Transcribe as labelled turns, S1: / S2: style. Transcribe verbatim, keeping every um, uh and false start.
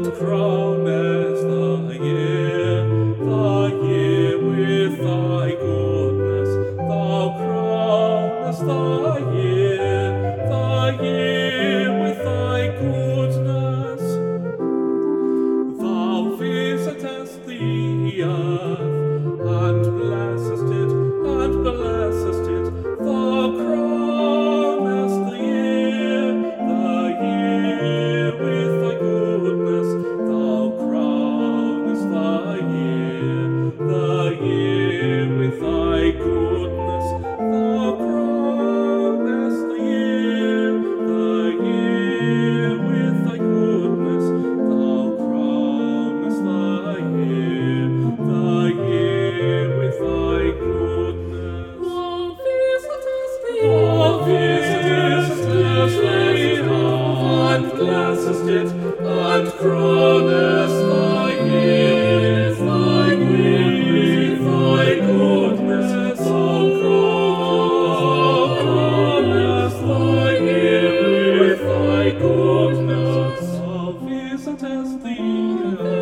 S1: and crownest the year, the year with thy goodness. Thou crownest the year, the year with thy goodness. Thou visitest the earth, and blessest it, and blessest it. Thou crownest the year, the year with thy goodness. Thou crownest the year, the year with thy goodness. Thou crownest the year, the year with thy goodness. Thou crownest the year, the year with thy goodness. Thou visitest the earth, visitest the earth, and blessest it, and crownest the year with thy goodness, thy goodness. Thou crownest the year with thy goodness. Thou visitest the earth,